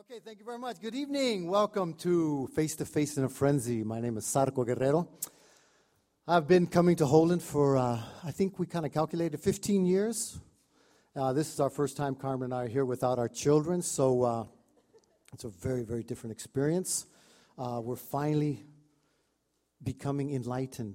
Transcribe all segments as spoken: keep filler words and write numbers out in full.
Okay, thank you very much. Good evening. Welcome to Face to Face in a Frenzy. My name is Sarko Guerrero. I've been coming to Holland for, uh, I think we kind of calculated fifteen years. Uh, this is our first time Carmen and I are here without our children, so uh, it's a very, very different experience. Uh, we're finally becoming enlightened.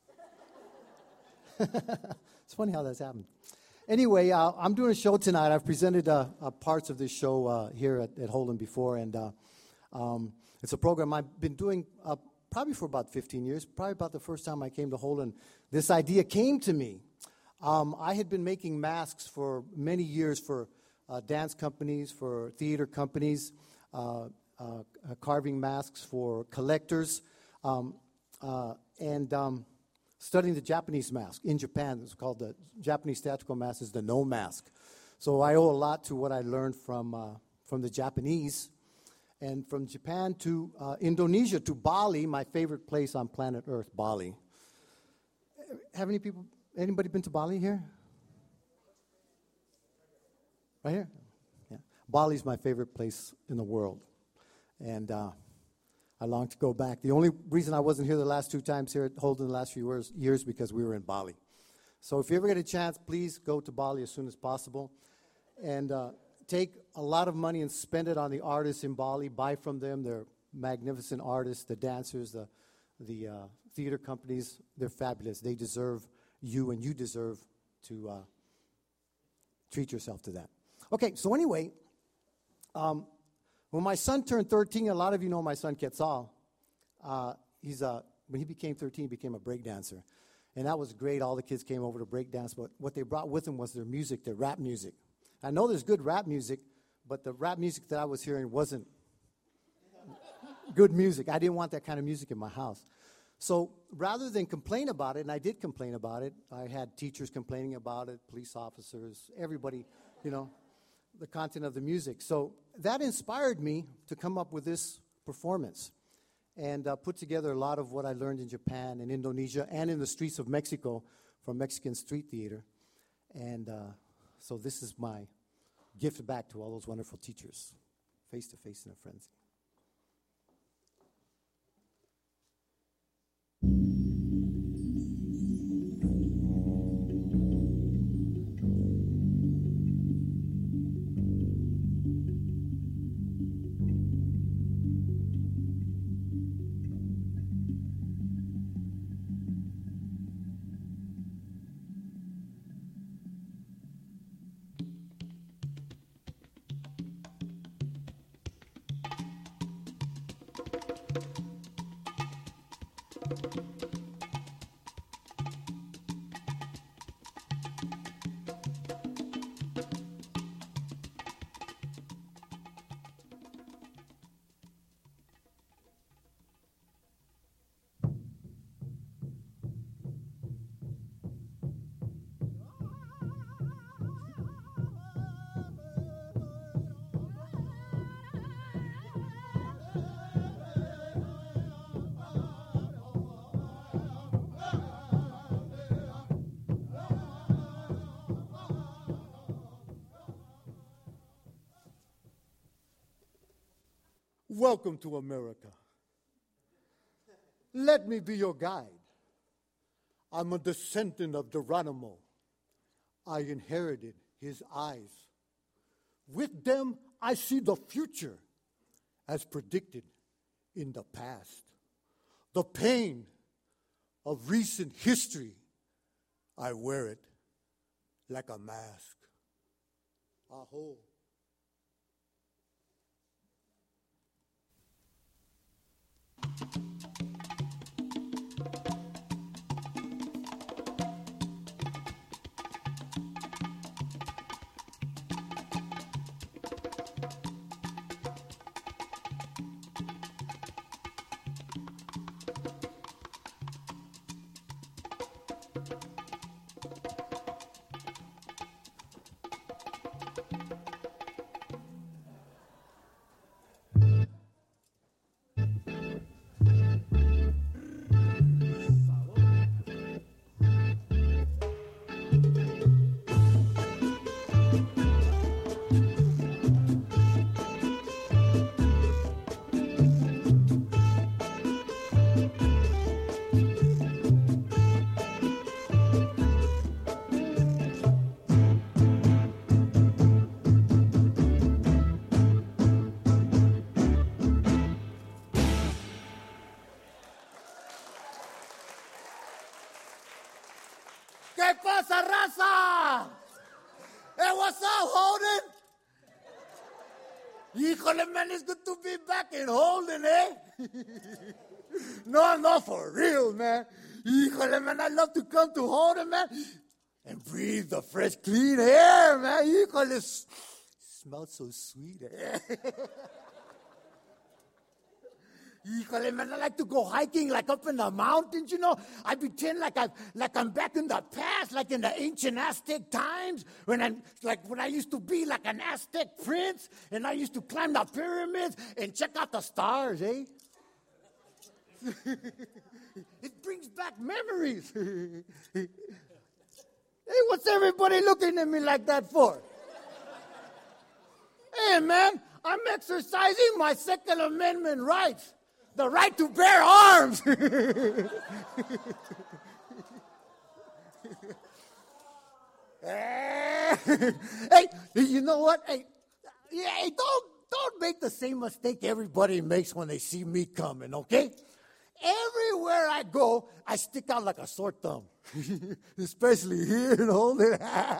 It's funny how that's happened. Anyway, uh, I'm doing a show tonight. I've presented uh, uh, parts of this show uh, here at, at Holden before, and uh, um, it's a program I've been doing uh, probably for about fifteen years, probably about the first time I came to Holden. This idea came to me. Um, I had been making masks for many years for uh, dance companies, for theater companies, uh, uh, carving masks for collectors, um, uh, and... Um, studying the Japanese mask in Japan. It's called the Japanese theatrical mask is the no mask. So I owe a lot to what I learned from uh, from the Japanese, and from Japan to uh, Indonesia to Bali, my favorite place on planet Earth, Bali. Have any people, anybody been to Bali here? Right here? Yeah. Bali's my favorite place in the world, and uh, I long to go back. The only reason I wasn't here the last two times here at Holden the last few years, years because we were in Bali. So if you ever get a chance, please go to Bali as soon as possible. And uh, take a lot of money and spend it on the artists in Bali. Buy from them. They're magnificent artists, the dancers, the, the uh, theater companies. They're fabulous. They deserve you, and you deserve to uh, treat yourself to that. Okay, so anyway... Um, When my son turned thirteen, a lot of you know my son Quetzal. Uh, he's uh, when he became thirteen, he became a break dancer, and that was great. All the kids came over to break dance, but what they brought with them was their music, their rap music. I know there's good rap music, but the rap music that I was hearing wasn't good music. I didn't want that kind of music in my house. So rather than complain about it, and I did complain about it, I had teachers complaining about it, police officers, everybody, you know, the content of the music. So that inspired me to come up with this performance and uh, put together a lot of what I learned in Japan and Indonesia and in the streets of Mexico from Mexican street theater. And uh, so this is my gift back to all those wonderful teachers, Face to Face in a Frenzy. Welcome to America. Let me be your guide. I'm a descendant of Geronimo. I inherited his eyes. With them, I see the future as predicted in the past. The pain of recent history, I wear it like a mask. Aho. ¿Qué pasa, raza? Hey, what's up, Holden? Híjole, man, it's good to be back in Holden, eh? No, no, for real, man. Híjole, man, I love to come to Holden, man, and breathe the fresh, clean air, man. Híjole, it smells so sweet, eh? Híjole, man, I like to go hiking, like up in the mountains, you know. I pretend like I, like I'm back in the past, like in the ancient Aztec times, when I, like when I used to be like an Aztec prince, and I used to climb the pyramids and check out the stars, eh? It brings back memories. Hey, what's everybody looking at me like that for? Hey, man, I'm exercising my Second Amendment rights. The right to bear arms. Hey, you know what? Hey, yeah, hey, don't don't make the same mistake everybody makes when they see me coming, okay? Everywhere I go, I stick out like a sore thumb, especially here and all that.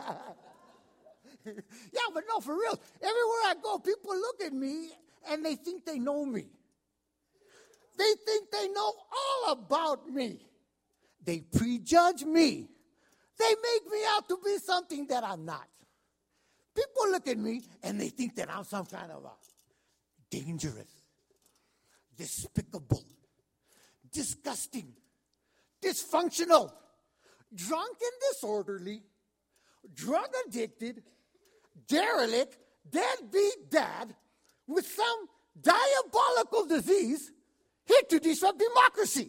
Yeah, but no, for real. Everywhere I go, people look at me and they think they know me. They think they know all about me. They prejudge me. They make me out to be something that I'm not. People look at me and they think that I'm some kind of a dangerous, despicable, disgusting, dysfunctional, drunk and disorderly, drug addicted, derelict, deadbeat dad with some diabolical disease here to disrupt democracy.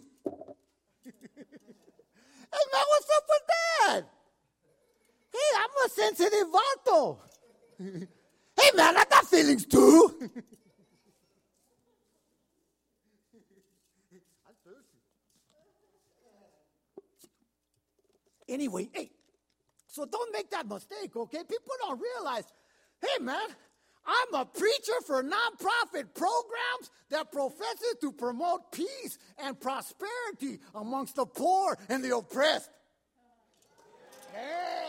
Hey, man, what's up with that? Hey, I'm a sensitive vato. Hey, man, I got feelings too. I'm thirsty. Anyway, hey, so don't make that mistake, okay? People don't realize, hey, man, I'm a preacher for nonprofit programs that professes to promote peace and prosperity amongst the poor and the oppressed. Hey.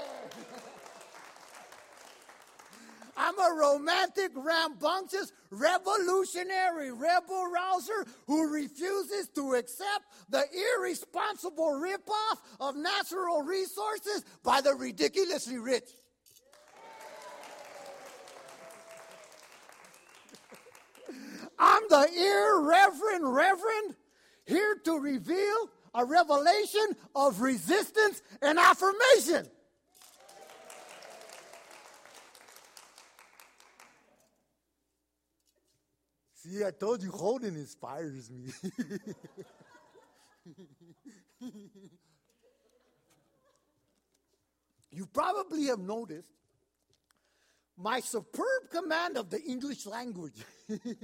I'm a romantic, rambunctious, revolutionary rebel rouser who refuses to accept the irresponsible ripoff of natural resources by the ridiculously rich. I'm the irreverent reverend here to reveal a revelation of resistance and affirmation. See, I told you Holden inspires me. You probably have noticed my superb command of the English language. Hey, man,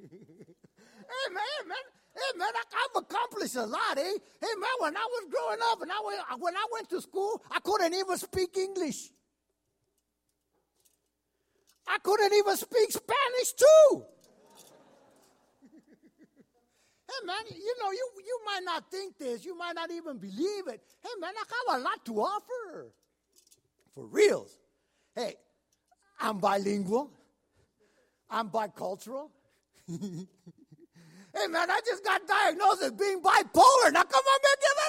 man, hey, man, I, I've accomplished a lot, eh? Hey, man, when I was growing up and I went, when I went to school, I couldn't even speak English. I couldn't even speak Spanish, too. Hey, man, you know, you, you might not think this. You might not even believe it. Hey, man, I have a lot to offer. For reals. Hey, I'm bilingual. I'm bicultural. Hey, man, I just got diagnosed as being bipolar. Now, come on, man, give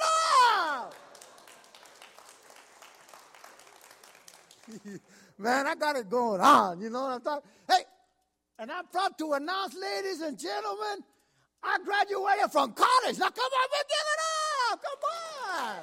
it up. Man, I got it going on. You know what I'm talking? Hey, and I'm proud to announce, ladies and gentlemen, I graduated from college. Now, come on, man, give it up. Come on.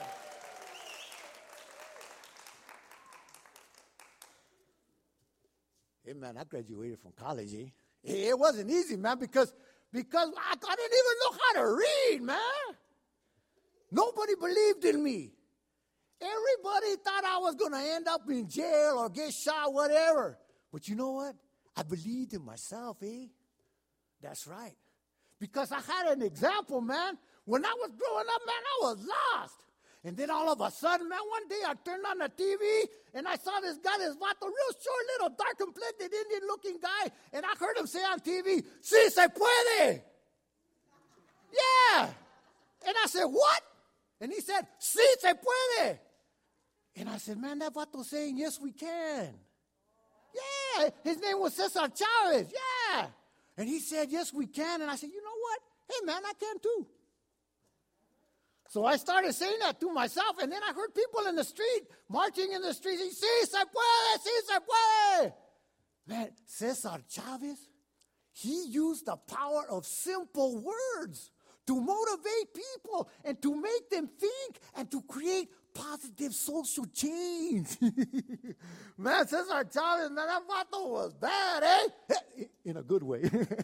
Hey, man, I graduated from college, eh? It wasn't easy, man, because, because I, I didn't even know how to read, man. Nobody believed in me. Everybody thought I was going to end up in jail or get shot, whatever. But you know what? I believed in myself, eh? That's right. Because I had an example, man. When I was growing up, man, I was lost. And then all of a sudden, man, one day I turned on the T V and I saw this guy, this vato, real short, little, dark-complected, Indian-looking guy. And I heard him say on T V, "Sí se puede." Yeah. And I said, "What?" And he said, "Sí se puede." And I said, man, that vato's saying, yes, we can. Yeah, his name was Cesar Chavez, yeah. And he said, yes, we can. And I said, you know what? Hey, man, I can too. So I started saying that to myself, and then I heard people in the street, marching in the street, saying, sí se puede, sí se puede. Man, Cesar Chavez, he used the power of simple words to motivate people and to make them think and to create positive social change. Man, Cesar Chavez, man, that vato was bad, eh? In a good way.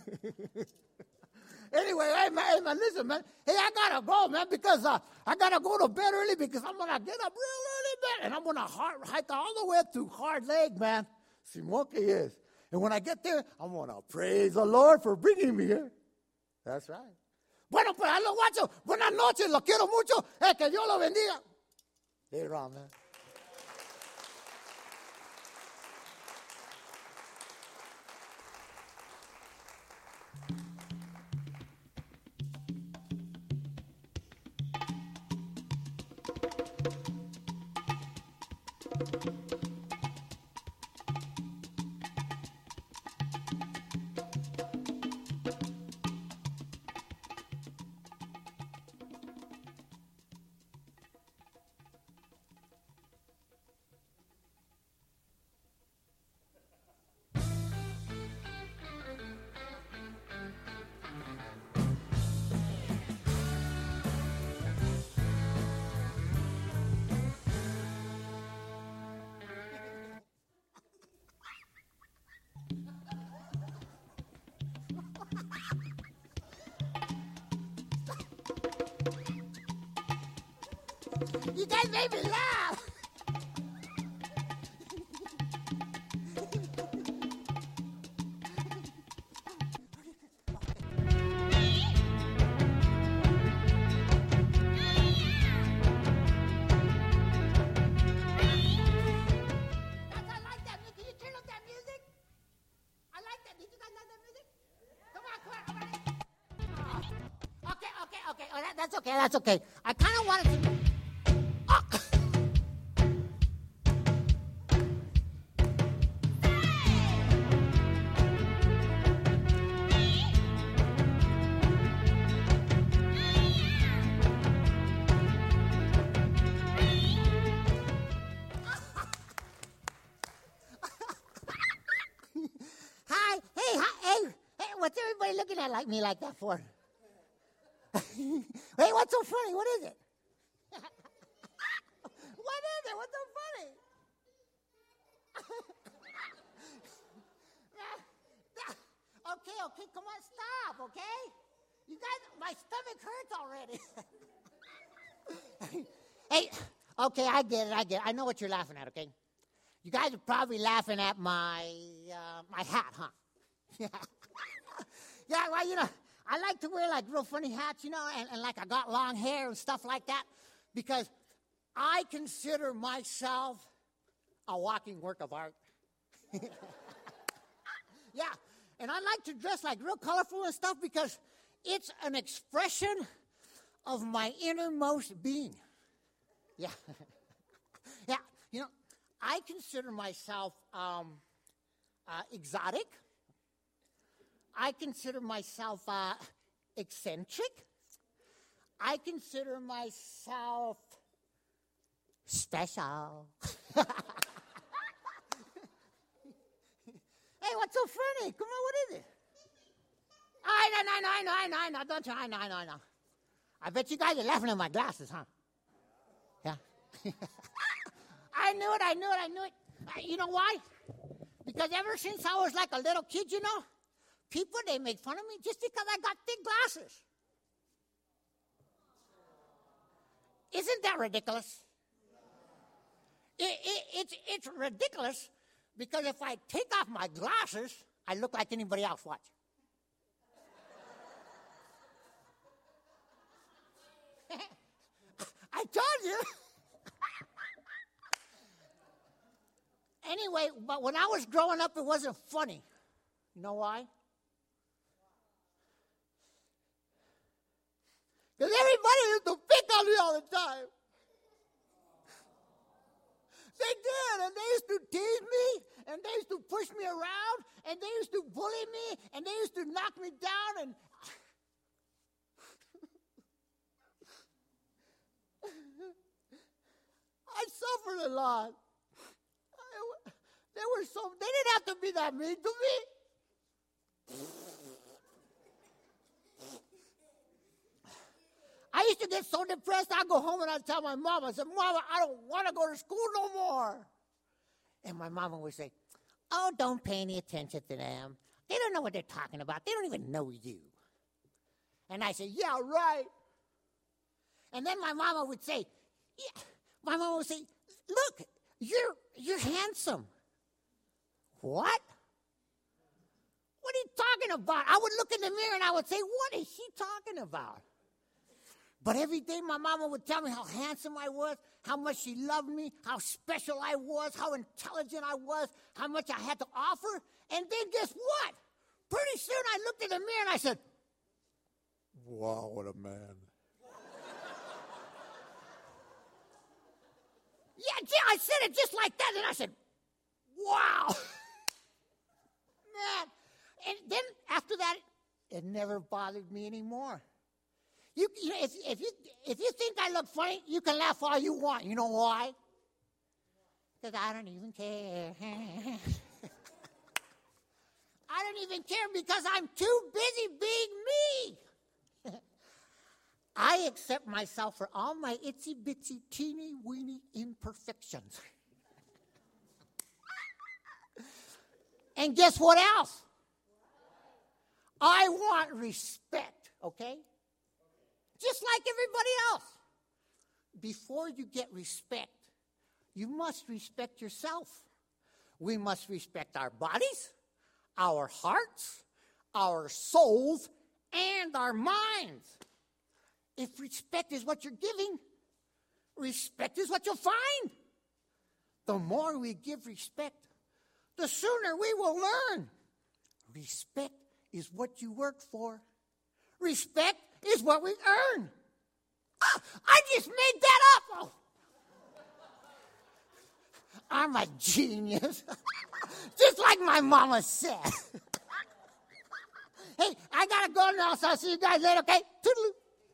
Anyway, hey man, hey man, listen, man. Hey, I gotta go, man, because uh, I gotta go to bed early because I'm gonna get up real early, man, and I'm gonna hard, hike all the way to Hard Lake, man. Simón que es. And when I get there, I'm gonna praise the Lord for bringing me here. That's right. Bueno, pues a los guachos, buenas noches, los quiero mucho. Eh, que Dios los bendiga. Later on, man. You guys made me laugh. That's okay, that's okay. I kind of wanted to... Oh. Hi, hey, hi, hey, hey, what's everybody looking at like me like that for? Hey, what's so funny? What is it? What is it? What's so funny? Okay, okay, come on, stop, okay? You guys, my stomach hurts already. Hey, okay, I get it, I get it. I know what you're laughing at, okay? You guys are probably laughing at my, uh, my hat, huh? Yeah. Yeah, well, you know, I like to wear like real funny hats, you know, and, and like I got long hair and stuff like that because I consider myself a walking work of art. Yeah, and I like to dress like real colorful and stuff because it's an expression of my innermost being. Yeah. Yeah, you know, I consider myself um, uh, exotic. I consider myself uh, eccentric. I consider myself special. Hey, what's so funny? Come on, what is it? I know, I know, I know, I know, I know, don't you? I know, I know, I know. I bet you guys are laughing at my glasses, huh? Yeah. I knew it, I knew it, I knew it. Uh, you know why? Because ever since I was like a little kid, you know, people, they make fun of me just because I got thick glasses. Isn't that ridiculous? It, it, it's, it's ridiculous because if I take off my glasses, I look like anybody else. Watch. I told you. Anyway, but when I was growing up, it wasn't funny. You know why? Because everybody used to pick on me all the time. They did, and they used to tease me, and they used to push me around, and they used to bully me, and they used to knock me down, and I suffered a lot. I, they were so, they didn't have to be that mean to me. I used to get so depressed, I'd go home and I'd tell my mom, I said, Mama, I don't want to go to school no more. And my mama would say, oh, don't pay any attention to them. They don't know what they're talking about. They don't even know you. And I said, yeah, right. And then my mama would say, yeah. My mama would say, look, you're, you're handsome. What? What are you talking about? I would look in the mirror and I would say, what is she talking about? But every day my mama would tell me how handsome I was, how much she loved me, how special I was, how intelligent I was, how much I had to offer. And then guess what? Pretty soon I looked in the mirror and I said, wow, what a man. Yeah, I said it just like that. And I said, wow. Man. And then after that, it never bothered me anymore. You, you know, if, if, you, if you think I look funny, you can laugh all you want. You know why? Because I don't even care. I don't even care because I'm too busy being me. I accept myself for all my itsy-bitsy, teeny-weeny imperfections. And guess what else? I want respect, okay? Just like everybody else. Before you get respect, you must respect yourself. We must respect our bodies, our hearts, our souls, and our minds. If respect is what you're giving, respect is what you'll find. The more we give respect, the sooner we will learn. Respect is what you work for. Respect is what we earn. Ah, I just made that up. Oh. I'm a genius. Just like my mama said. Hey, I gotta go now, so I'll see you guys later, okay? Toodaloo.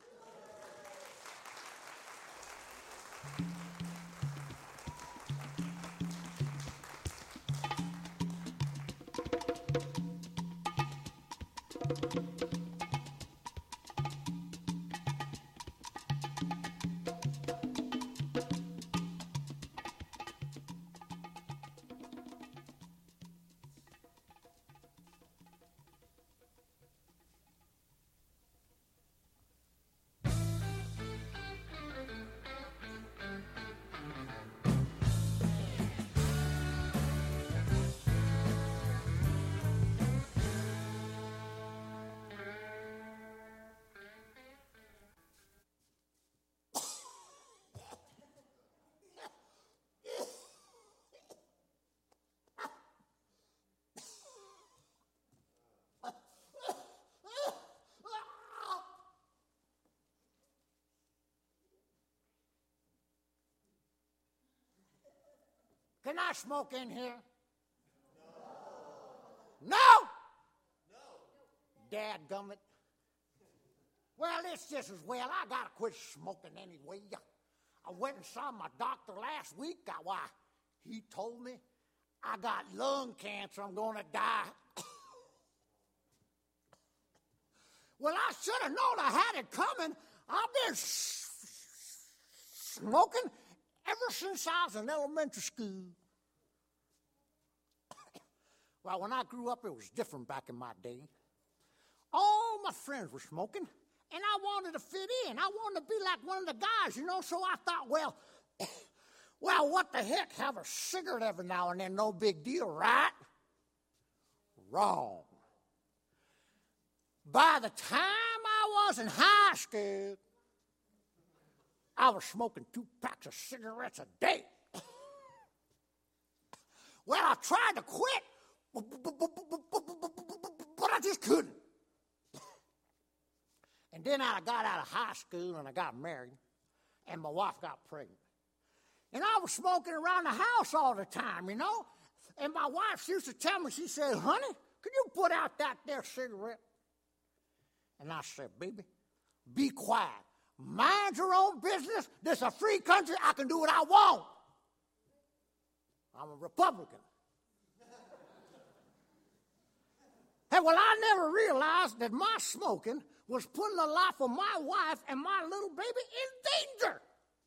Can I smoke in here? No. No? No. Dadgummit. Well, it's just as well. I got to quit smoking anyway. I went and saw my doctor last week. I, why, he told me I got lung cancer. I'm going to die. Well, I should have known I had it coming. I've been smoking ever since I was in elementary school. Well, when I grew up, it was different back in my day. All my friends were smoking, and I wanted to fit in. I wanted to be like one of the guys, you know, so I thought, well, well, what the heck, have a cigarette every now and then, no big deal, right? Wrong. By the time I was in high school, I was smoking two packs of cigarettes a day. Well, I tried to quit, but I just couldn't. And then I got out of high school and I got married, and my wife got pregnant. And I was smoking around the house all the time, you know. And my wife, she used to tell me, she said, honey, can you put out that there cigarette? And I said, baby, be quiet. Mind your own business. This is a free country. I can do what I want. I'm a Republican. Hey, well, I never realized that my smoking was putting the life of my wife and my little baby in danger.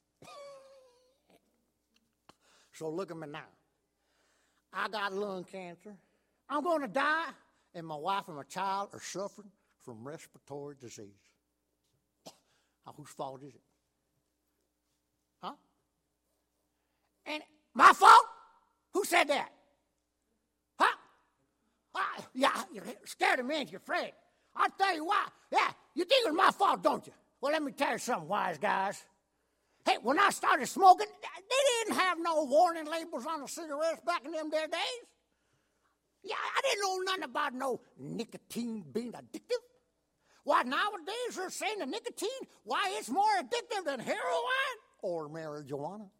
So look at me now. I got lung cancer. I'm going to die, and my wife and my child are suffering from respiratory disease. Now, whose fault is it? Huh? And my fault? Who said that? Huh? I, yeah, you're scared of me and you're afraid. I'll tell you why. Yeah, you think it's my fault, don't you? Well, let me tell you something, wise guys. Hey, when I started smoking, they didn't have no warning labels on the cigarettes back in them there days. Yeah, I didn't know nothing about no nicotine being addictive. Why, nowadays they're saying the nicotine, why, it's more addictive than heroin or marijuana.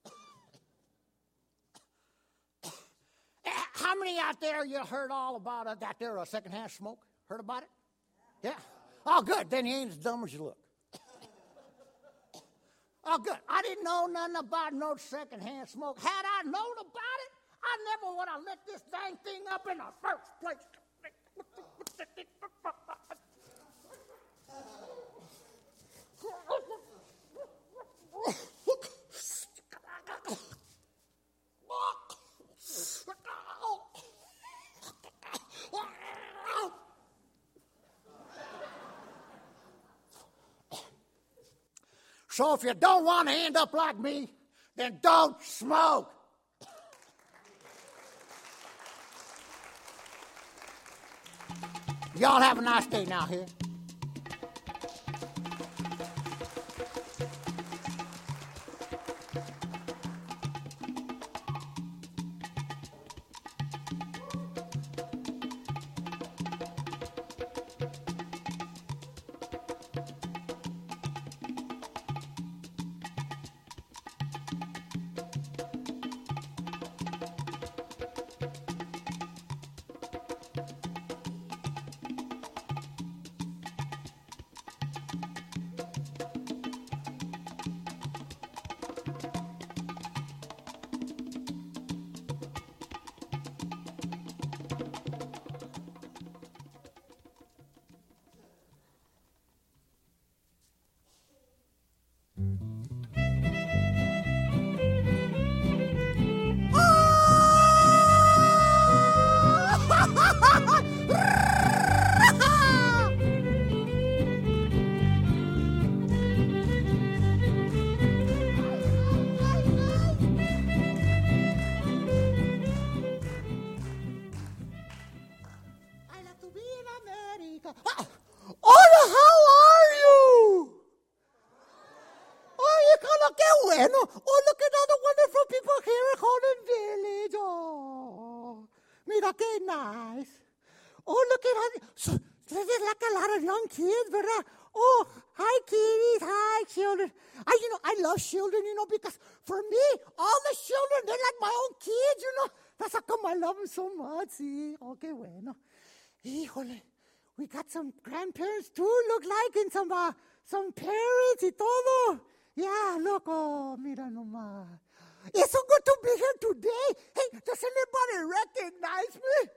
How many out there you heard all about it, that there a secondhand smoke? Heard about it? Yeah. Oh, good. Then you ain't as dumb as you look. Oh, good. I didn't know nothing about no secondhand smoke. Had I known about it, I never would have lit this dang thing up in the first place. So if you don't want to end up like me, then don't smoke. Y'all have a nice day now here. Children, you know, because for me, all the children, they're like my own kids, you know. That's how come I love them so much, see. Okay, bueno. Híjole, we got some grandparents too, look like, and some, uh, some parents y todo. Yeah, look, oh, mira nomás. It's so good to be here today. Hey, does anybody recognize me?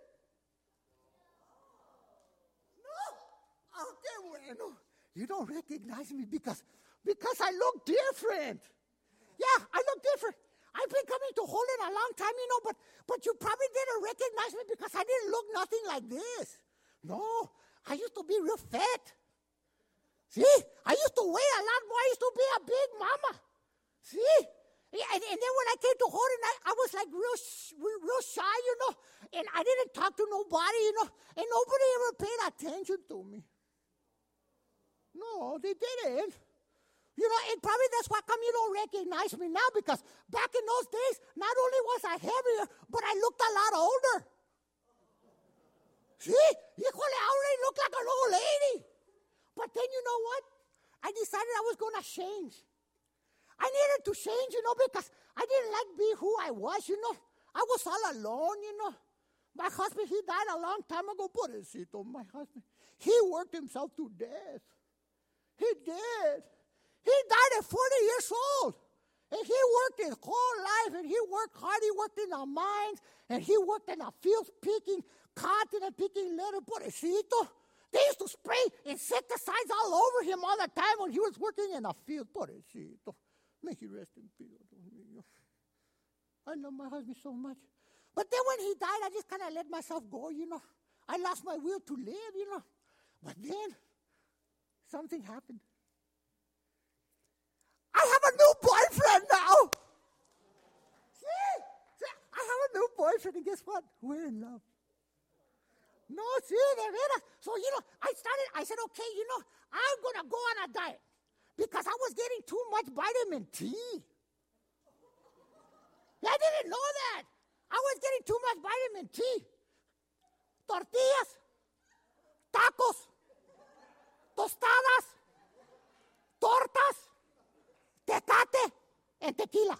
No? Okay, bueno. You don't recognize me because Because I look different. Yeah, I look different. I've been coming to Holland a long time, you know, but but you probably didn't recognize me because I didn't look nothing like this. No, I used to be real fat. See? I used to weigh a lot more. I used to be a big mama. See? Yeah, and, and then when I came to Holland, I, I was like real, real shy, you know, and I didn't talk to nobody, you know, and nobody ever paid attention to me. No, they didn't. You know, and probably that's why come you don't recognize me now, because back in those days, not only was I heavier, but I looked a lot older. See? Híjole, I already look like an old lady. But then you know what? I decided I was going to change. I needed to change, you know, because I didn't like being who I was, you know. I was all alone, you know. My husband, he died a long time ago. Pobrecito, my husband. He worked himself to death. He did. He died at forty years old. And he worked his whole life, and he worked hard. He worked in the mines, and he worked in the fields picking cotton and picking leather. Pobrecito. They used to spray insecticides all over him all the time when he was working in the field. Pobrecito. May he rest in peace. I love my husband so much. But then when he died, I just kind of let myself go, you know. I lost my will to live, you know. But then something happened. I have a new boyfriend now. See? See? I have a new boyfriend, and guess what? We're in love. No, see, de veras. So, you know, I started, I said, okay, you know, I'm going to go on a diet because I was getting too much vitamin T. I didn't know that. I was getting too much vitamin T. Tortillas, tacos, tostadas, tortas, tecate, and tequila.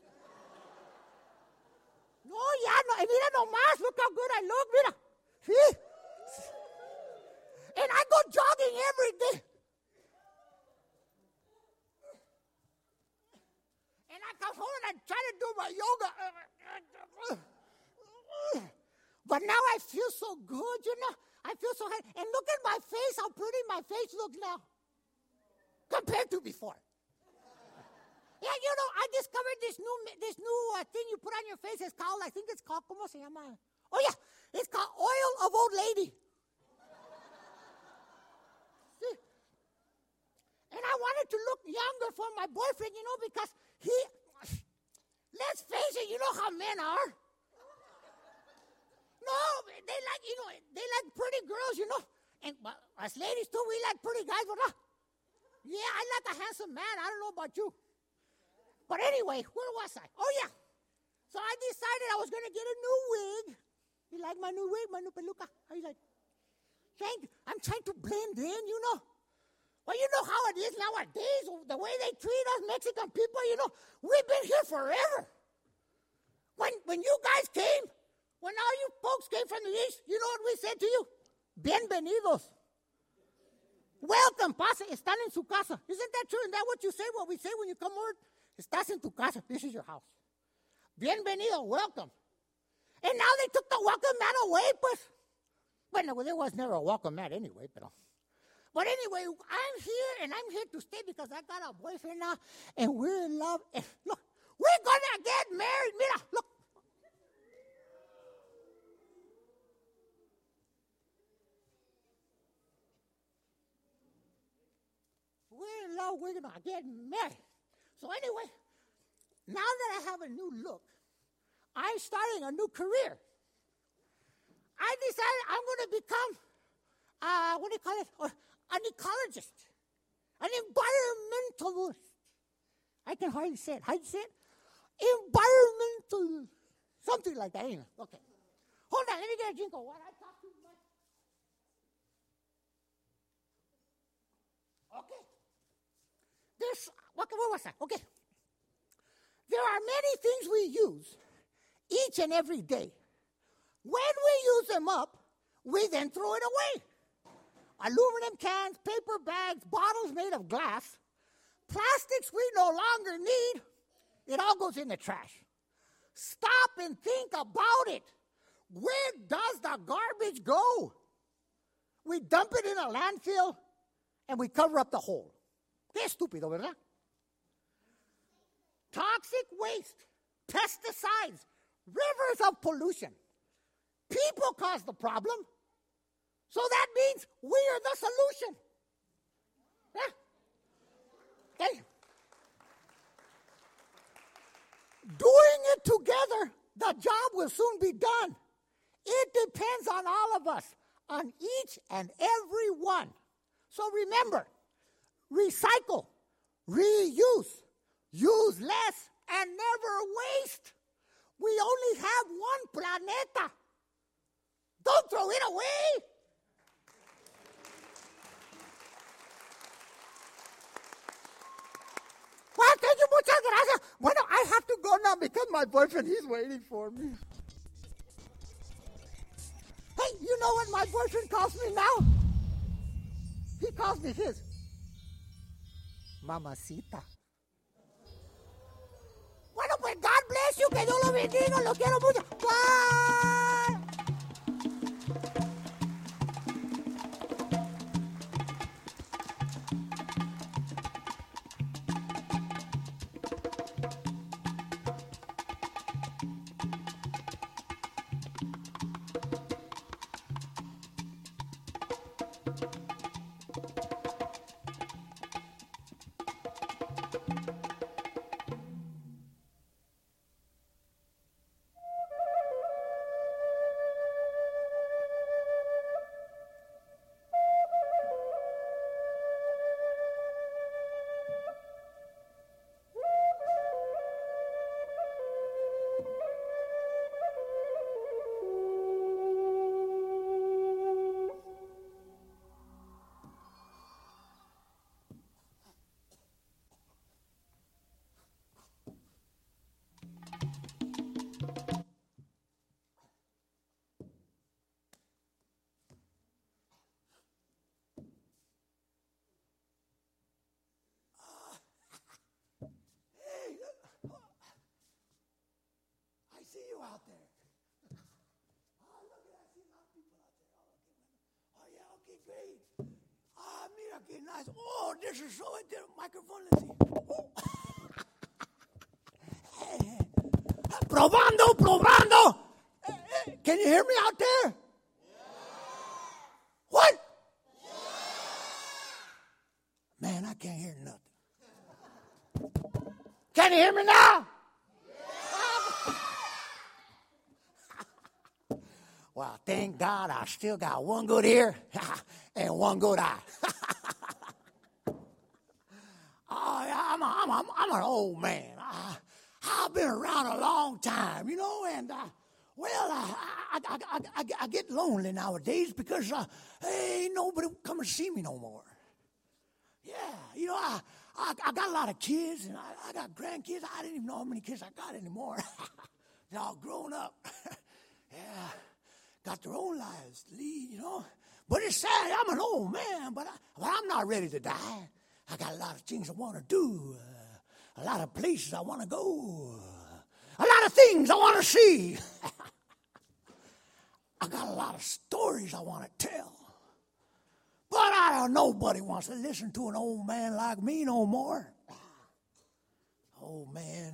No, ya no. And mira nomás, look how good I look, mira. See? And I go jogging every day. And I come home and I try to do my yoga. But now I feel so good, you know. I feel so happy. And look at my face, how pretty my face looks now. Compared to before. Yeah, you know, I discovered this new this new uh, thing you put on your face. It's called, I think it's called, ¿cómo se llama? Oh, yeah, it's called oil of old lady. See? And I wanted to look younger for my boyfriend, you know, because he, let's face it, you know how men are. No, they like, you know, they like pretty girls, you know. And well, as ladies, too, we like pretty guys, but uh, yeah, I like a handsome man. I don't know about you. But anyway, where was I? Oh, yeah. So I decided I was going to get a new wig. You like my new wig, my new peluca? How you like? Thank you. I'm trying to blend in, you know. Well, you know how it is nowadays, the way they treat us Mexican people, you know. We've been here forever. When, when you guys came, when all you folks came from the east, you know what we said to you? Bienvenidos. Welcome, pase, están en su casa. Isn't that true? Isn't that what you say, what we say when you come over? Estás en tu casa. This is your house. Bienvenido, welcome. And now they took the welcome mat away, pues. Well, there was never a welcome mat anyway, but. But anyway, I'm here, and I'm here to stay because I got a boyfriend now, and we're in love. And look, we're going to get married. Mira, look. We're in love. We're going to get married. So anyway, now that I have a new look, I'm starting a new career. I decided I'm going to become, uh, what do you call it? Or an ecologist, an environmentalist. I can hardly say it. How do you say it? Environmental, something like that. Anyway, okay. Hold on, let me get a drink of water. I talk too much. Okay. There's, what, what was that? Okay. There are many things we use each and every day. When we use them up, we then throw it away. Aluminum cans, paper bags, bottles made of glass, plastics we no longer need, it all goes in the trash. Stop and think about it. Where does the garbage go? We dump it in a landfill and we cover up the hole. Qué estúpido, ¿verdad? Toxic waste, pesticides, rivers of pollution. People cause the problem. So that means we are the solution. Yeah. Okay. Doing it together, the job will soon be done. It depends on all of us, on each and every one. So remember, recycle, reuse, use less, and never waste. We only have one planeta. Don't throw it away. Well, thank you much. muchas gracias. Bueno, I have to go now because my boyfriend, he's waiting for me. Hey, you know what my boyfriend calls me now? He calls me his mamacita. Bueno, pues God bless you, que Dios lo bendiga, lo quiero mucho. Bye. See you out there. Oh, look at that. I see a lot of people out there. Oh, okay. Oh, yeah, okay, great. Ah, mira, que nice. Oh, this is so the microphone. Let's see. Oh. Probando, probando. Hey, hey, can you hear me out there? Yeah. What? Yeah. Man, I can't hear nothing. Can you hear me now? Well, thank God I still got one good ear and one good eye. Oh, yeah, I'm, a, I'm, a, I'm an old man. I, I've been around a long time, you know, and, uh, well, I, I, I, I, I, I get lonely nowadays because uh, ain't nobody come to see me no more. Yeah, you know, I, I, I got a lot of kids, and I, I got grandkids. I didn't even know how many kids I got anymore. They're all grown up. Yeah. Got their own lives to lead, you know. But it's sad. I'm an old man, but, I, but I'm not ready to die. I got a lot of things I want to do, uh, a lot of places I want to go, uh, a lot of things I want to see. I got a lot of stories I want to tell. But I don't, nobody wants to listen to an old man like me no more. Old man.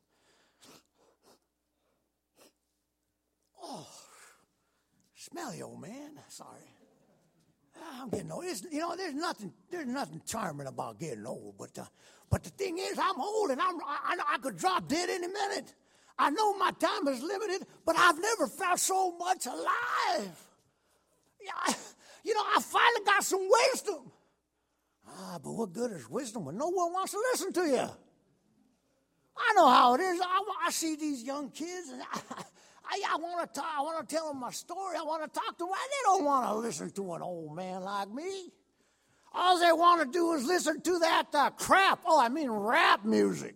Oh. Smelly old man. Sorry. I'm getting old. It's, you know, there's nothing, there's nothing charming about getting old. But, uh, but the thing is, I'm old, and I'm, I, I could drop dead any minute. I know my time is limited, but I've never felt so much alive. Yeah, I, you know, I finally got some wisdom. Ah, but what good is wisdom when no one wants to listen to you? I know how it is. I, I see these young kids, and I, I, I want to talk. I want to tell them my story. I want to talk to them. They don't want to listen to an old man like me. All they want to do is listen to that uh, crap. Oh, I mean rap music.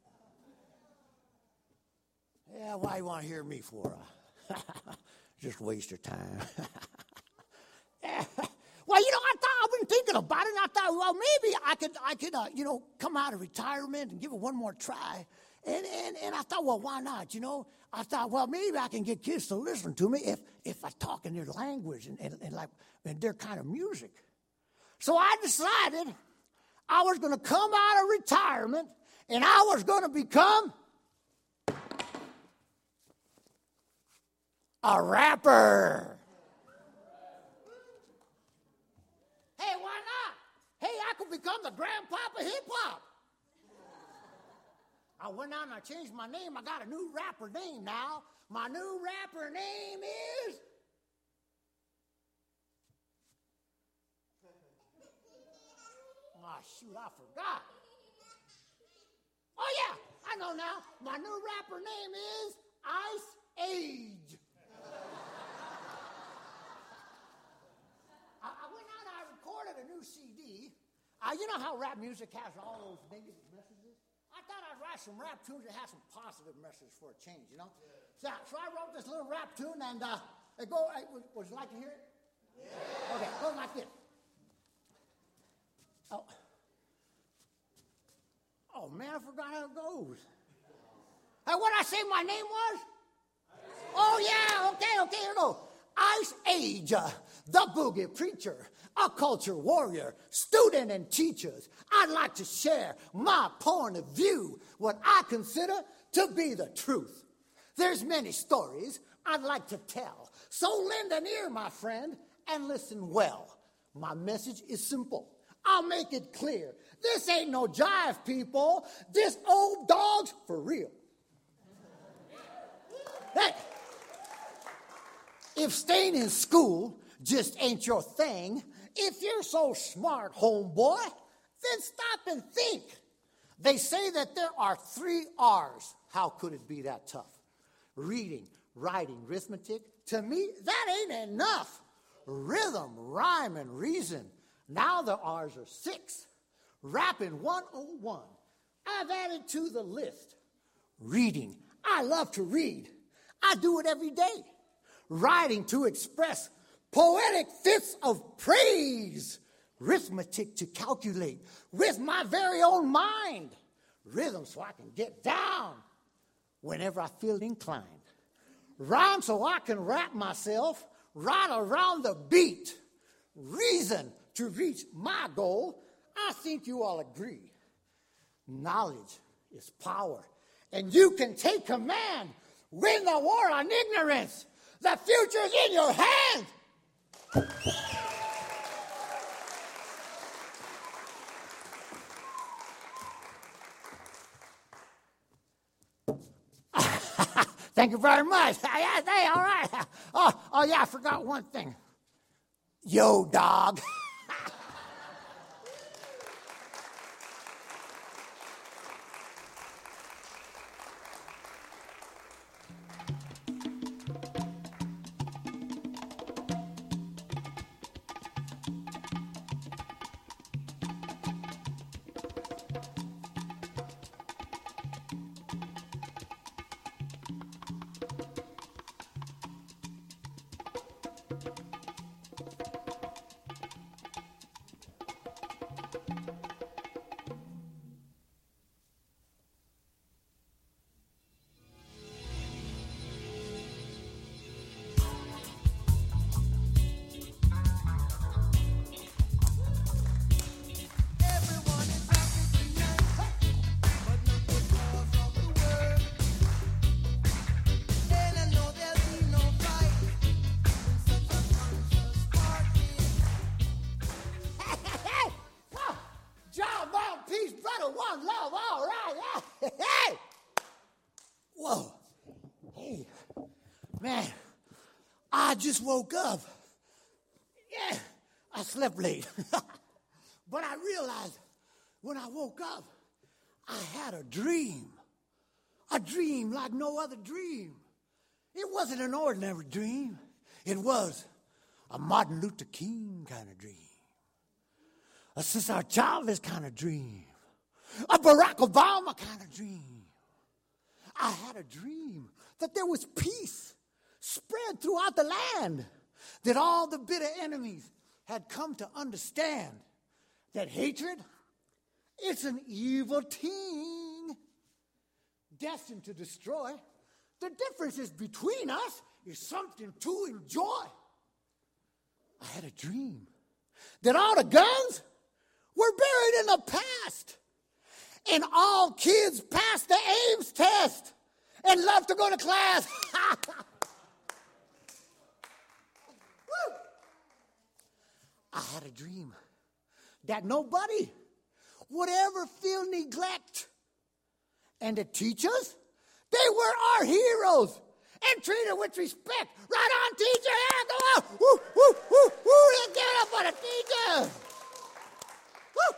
Yeah, why you want to hear me for? Uh, just waste your time. Yeah. Well, you know, I thought I've been thinking about it, and I thought, well, maybe I could, I could, uh, you know, come out of retirement and give it one more try. And, and and I thought, well, why not? You know, I thought, well, maybe I can get kids to listen to me if if I talk in their language and, and, and like and their kind of music. So I decided I was going to come out of retirement and I was going to become a rapper. Hey, why not? Hey, I could become the grandpapa hip-hop. I went out and I changed my name. I got a new rapper name now. My new rapper name is... Oh, shoot, I forgot. Oh, yeah, I know now. My new rapper name is Ice Age. I, I went out and I recorded a new C D. Uh, you know how rap music has all those negative messages? I thought I'd I'd write some rap tunes that have some positive message for a change, you know? So, so I wrote this little rap tune, and uh, it go, uh, would, would you like to hear it? Yeah. Okay, it goes like this. Oh. Oh, man, I forgot how it goes. Hey, what did I say my name was? Oh, yeah, okay, okay, here we go. Ice Age, uh, the boogie preacher, a culture warrior, student and teachers. I'd like to share my point of view, what I consider to be the truth. There's many stories I'd like to tell, so lend an ear, my friend, and listen well. My message is simple. I'll make it clear. This ain't no jive, people. This old dog's for real. Hey, if staying in school just ain't your thing, if you're so smart, homeboy, then stop and think. They say that there are three R's. How could it be that tough? Reading, writing, arithmetic. To me, that ain't enough. Rhythm, rhyme, and reason. Now the R's are six. Rapping one oh one. I've added to the list. Reading. I love to read. I do it every day. Writing to express poetic fits of praise. Arithmetic to calculate with my very own mind. Rhythm so I can get down whenever I feel inclined. Rhyme so I can rap myself right around the beat. Reason to reach my goal. I think you all agree. Knowledge is power, and you can take command. Win the war on ignorance. The future's in your hands. Thank you very much. Yeah, hey, all right. Oh, oh, yeah, I forgot one thing. Yo, dog. Man, I just woke up. Yeah, I slept late. But I realized when I woke up, I had a dream. A dream like no other dream. It wasn't an ordinary dream. It was a Martin Luther King kind of dream. A Cesar Chavez kind of dream. A Barack Obama kind of dream. I had a dream that there was peace spread throughout the land, that all the bitter enemies had come to understand that hatred, it's an evil thing destined to destroy. The differences between us is something to enjoy. I had a dream that all the guns were buried in the past, and all kids passed the Ames test and love to go to class. I had a dream that nobody would ever feel neglect. And the teachers, they were our heroes and treated with respect. Right on, teacher, yeah, go on. Woo, woo, woo, woo, let's give it up for the teacher. Woo.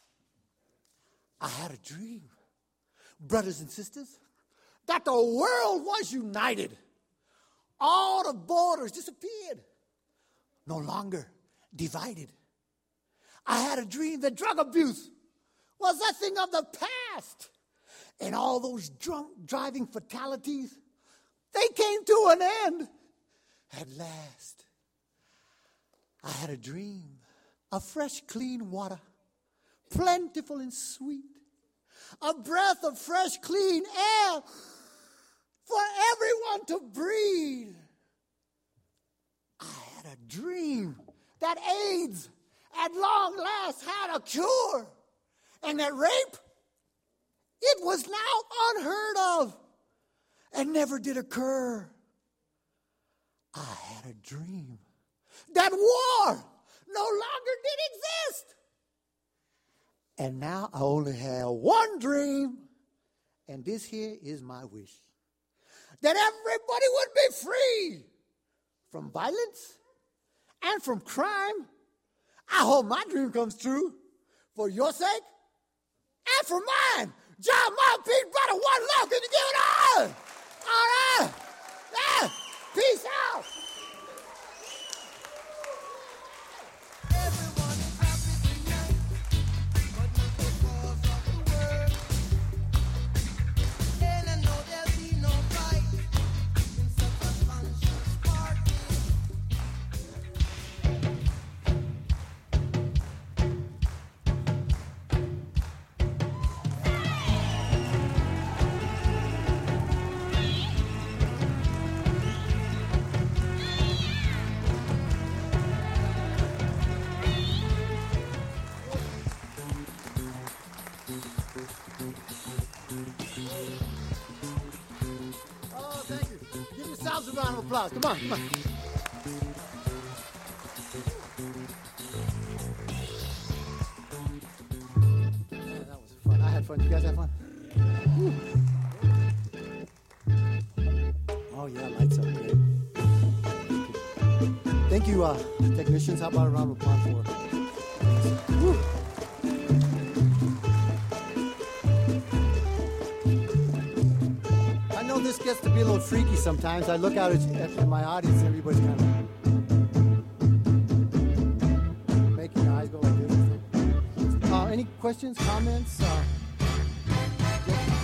I had a dream, brothers and sisters, that the world was united. All the borders disappeared. No longer divided. I had a dream that drug abuse was a thing of the past. and all those drunk driving fatalities, they came to an end. At last, I had a dream of fresh, clean water, plentiful and sweet, a breath of fresh, clean air for everyone to breathe. I had a dream that AIDS at long last had a cure, and that rape, it was now unheard of and never did occur. I had a dream that war no longer did exist. And now I only have one dream, and this here is my wish. That everybody would be free from violence and from crime. I hope my dream comes true for your sake and for mine. John, my big brother, one love. Can you give it all? All right. Yeah. Peace out. Everyone is happy tonight, but not because of the world. And I know there'll be no fight in such a conscious party. Oh, thank you. Give yourselves a round of applause. Come on, come on. Man, that was fun. I had fun. You guys have fun? Whew. Oh, yeah, lights up. Great. Thank you, uh, technicians. How about a round of applause for Whew. I know this gets to be a little freaky sometimes. I look out at, at my audience and everybody's kind of making their eyes go like this. Uh, any questions, comments? Uh, yeah.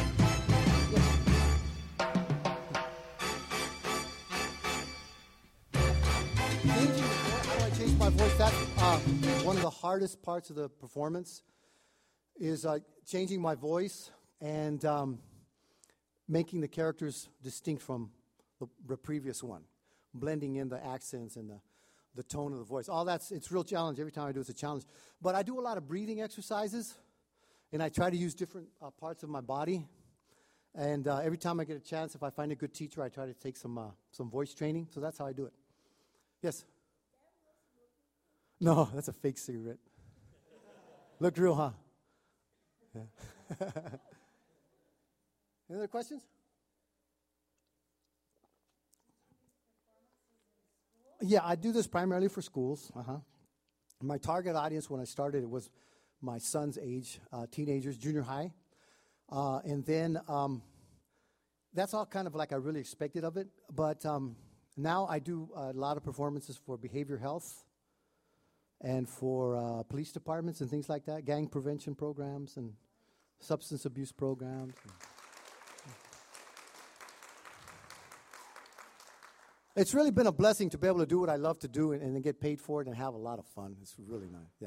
Yeah. Changing, how do I change my voice? That's uh, one of the hardest parts of the performance is uh, changing my voice and um, making the characters distinct from the, the previous one, blending in the accents and the, the tone of the voice. All that's, it's a real challenge. Every time I do it's a challenge. But I do a lot of breathing exercises, and I try to use different uh, parts of my body. And uh, every time I get a chance, if I find a good teacher, I try to take some, uh, some voice training. So that's how I do it. Yes? No, that's a fake cigarette. Looked real, huh? Yeah. Any other questions? Yeah, I do this primarily for schools. Uh-huh. My target audience when I started, it was my son's age, uh, teenagers, junior high. Uh, and then um, that's all kind of like I really expected of it. But um, now I do a lot of performances for behavior health and for uh, police departments and things like that, gang prevention programs and substance abuse programs. It's really been a blessing to be able to do what I love to do and, and then get paid for it and have a lot of fun. It's really nice, yeah.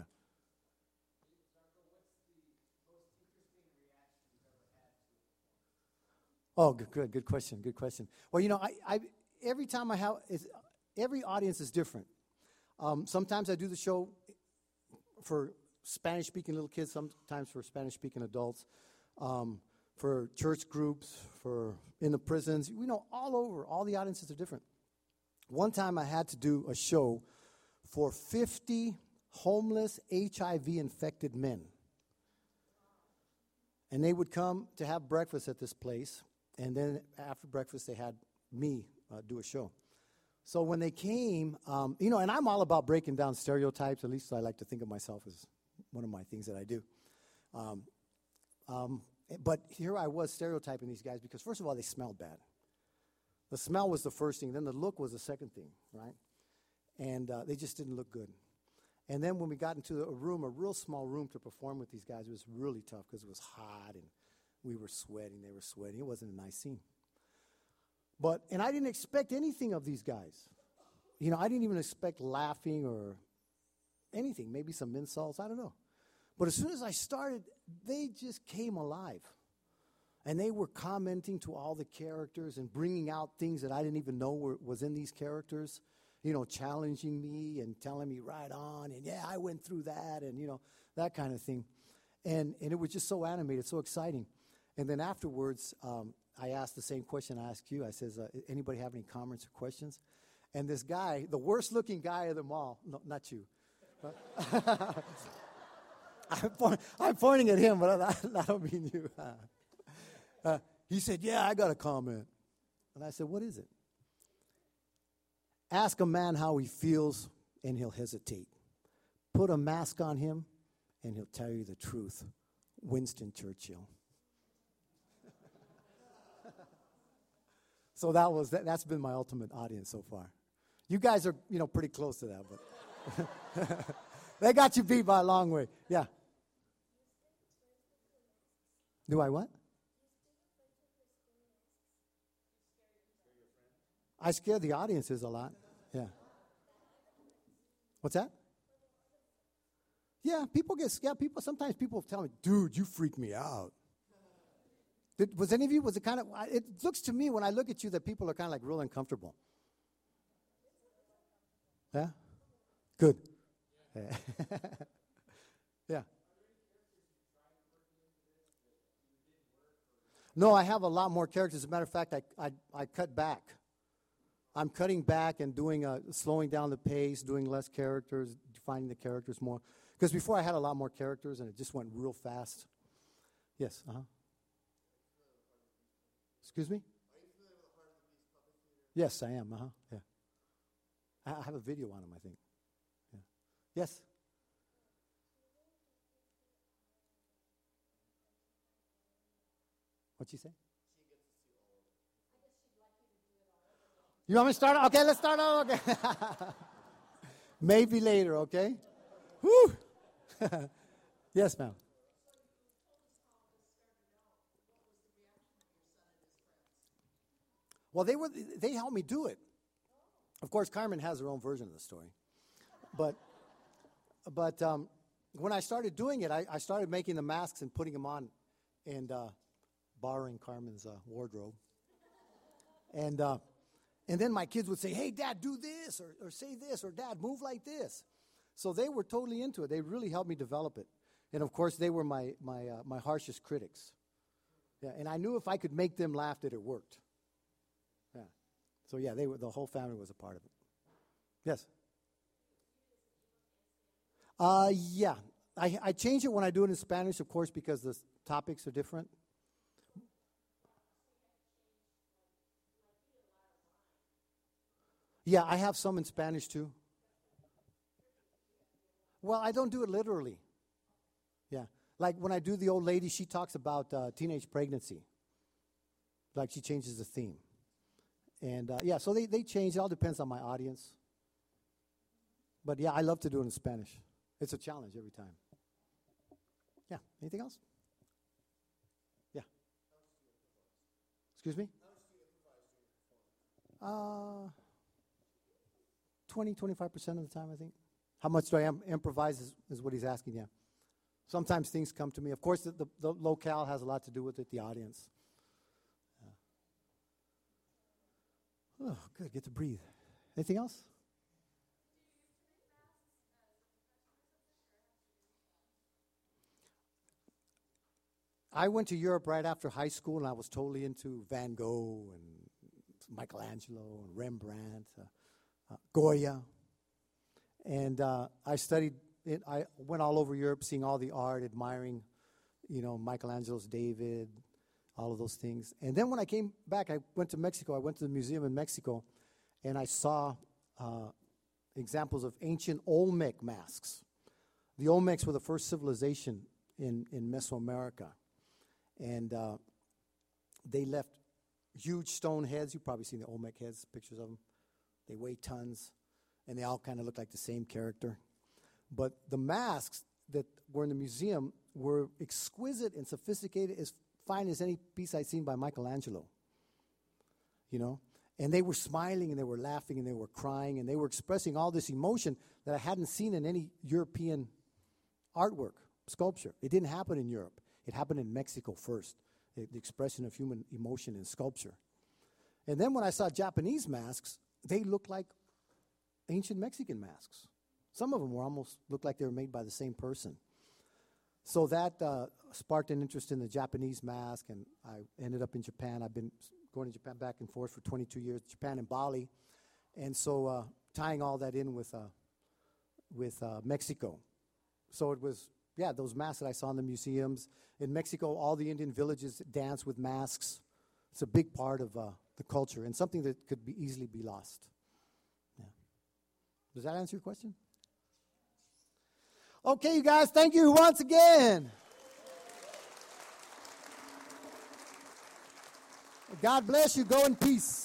Oh, good, good, good question, good question. Well, you know, I, I every time I have, it's, every audience is different. Um, sometimes I do the show for Spanish-speaking little kids, sometimes for Spanish-speaking adults, um, for church groups, for in the prisons. You know, all over, all the audiences are different. One time I had to do a show for fifty homeless H I V-infected men. And they would come to have breakfast at this place, and then after breakfast they had me uh, do a show. So when they came, um, you know, and I'm all about breaking down stereotypes, at least I like to think of myself as one of my things that I do. Um, um, but here I was stereotyping these guys because, first of all, they smelled bad. The smell was the first thing. Then the look was the second thing, right? And uh, they just didn't look good. And then when we got into a room, a real small room to perform with these guys, it was really tough because it was hot and We were sweating. They were sweating. It wasn't a nice scene. But, and I didn't expect anything of these guys. You know, I didn't even expect laughing or anything, maybe some insults, I don't know. But as soon as I started, they just came alive. And they were commenting to all the characters and bringing out things that I didn't even know were, was in these characters, you know, challenging me and telling me right on, and yeah, I went through that, and, you know, that kind of thing. And, and it was just so animated, so exciting. And then afterwards, um, I asked the same question I asked you. I says, uh, anybody have any comments or questions? And this guy, the worst-looking guy of them all, no, not you. I'm, point, I'm pointing at him, but I, I don't mean you. Uh, he said, yeah, I got a comment. And I said, what is it? Ask a man how he feels, and he'll hesitate. Put a mask on him, and he'll tell you the truth. Winston Churchill. So that was that, that's been my ultimate audience so far. You guys are, you know, pretty close to that, but they got you beat by a long way. Yeah. Do I what? I scare the audiences a lot. Yeah. What's that? Yeah, people get scared. People sometimes people tell me, "Dude, you freak me out." Did, was any of you? Was it kind of? It looks to me when I look at you that people are kind of like real uncomfortable. Yeah. Good. Yeah. Yeah. No, I have a lot more characters. As a matter of fact, I I, I cut back. I'm cutting back and doing a, slowing down the pace, doing less characters, defining the characters more. Because before I had a lot more characters and it just went real fast. Yes, uh-huh. Excuse me? Yes, I am, uh-huh, yeah. I, I have a video on him, I think. Yeah. Yes? What'd you say? You want me to start? Okay, let's start out. Okay. Maybe later, okay? Whew. Yes, ma'am. Well, they were they helped me do it. Of course, Carmen has her own version of the story. But but um, when I started doing it, I, I started making the masks and putting them on and uh, borrowing Carmen's uh, wardrobe. And uh, and then my kids would say, hey, Dad, do this, or, or say this, or Dad, move like this. So they were totally into it. They really helped me develop it. And, of course, they were my my uh, my harshest critics. Yeah, and I knew if I could make them laugh that it worked. Yeah. So, yeah, they were, the whole family was a part of it. Yes? Uh, yeah. I, I change it when I do it in Spanish, of course, because the topics are different. Yeah, I have some in Spanish, too. Well, I don't do it literally. Yeah. Like when I do the old lady, she talks about uh, teenage pregnancy. Like she changes the theme. And, uh, yeah, so they, they change. It all depends on my audience. But, yeah, I love to do it in Spanish. It's a challenge every time. Yeah. Anything else? Yeah. Excuse me? Uh, twenty, twenty-five percent of the time, I think. How much do I am, improvise is, is what he's asking, yeah. Sometimes things come to me. Of course, the, the, the locale has a lot to do with it, the audience. Yeah. Oh, good, get to breathe. Anything else? I went to Europe right after high school, and I was totally into Van Gogh and Michelangelo and Rembrandt, uh, uh, Goya. And uh, I studied it. I went all over Europe, seeing all the art, admiring, you know, Michelangelo's David, all of those things. And then when I came back, I went to Mexico. I went to the museum in Mexico, and I saw uh, examples of ancient Olmec masks. The Olmecs were the first civilization in, in Mesoamerica. And uh, they left huge stone heads. You've probably seen the Olmec heads, pictures of them. They weigh tons. And they all kind of look like the same character. But the masks that were in the museum were exquisite and sophisticated as fine as any piece I'd seen by Michelangelo. You know? And they were smiling and they were laughing and they were crying and they were expressing all this emotion that I hadn't seen in any European artwork, sculpture. It didn't happen in Europe. It happened in Mexico first, the, the expression of human emotion in sculpture. And then when I saw Japanese masks, they looked like ancient Mexican masks. Some of them were almost looked like they were made by the same person. So that uh, sparked an interest in the Japanese mask, and I ended up in Japan. I've been going to Japan back and forth for twenty-two years, Japan and Bali. And so uh, tying all that in with, uh, with uh, Mexico. So it was, yeah, those masks that I saw in the museums. In Mexico, all the Indian villages dance with masks. It's a big part of uh, the culture and something that could be easily be lost. Yeah. Does that answer your question? Okay, you guys, thank you once again. God bless you. Go in peace.